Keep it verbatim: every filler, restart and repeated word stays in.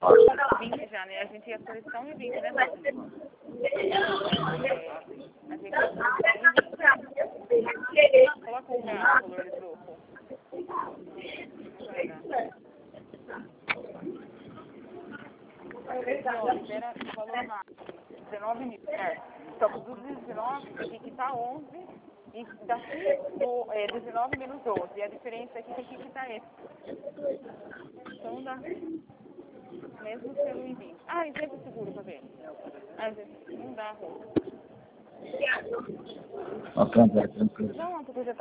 vinte já, né? A gente ia seleção e vinte, né, Rose? É, a gente ia seleção e vinte. Coloca o valor de grupo. Vai dar. Era o valor máximo, dezenove mil, certo? Então, dos dezenove, tem que quitar onze, e daqui do é, dezenove menos doze, e a diferença aqui tem que quitar esse. Então, dá, mesmo sendo em vinte. Ah, exemplo seguro, tá vendo? Ah, exemplo, não dá, Rô. Ok, tranquilo. Não, porque já tá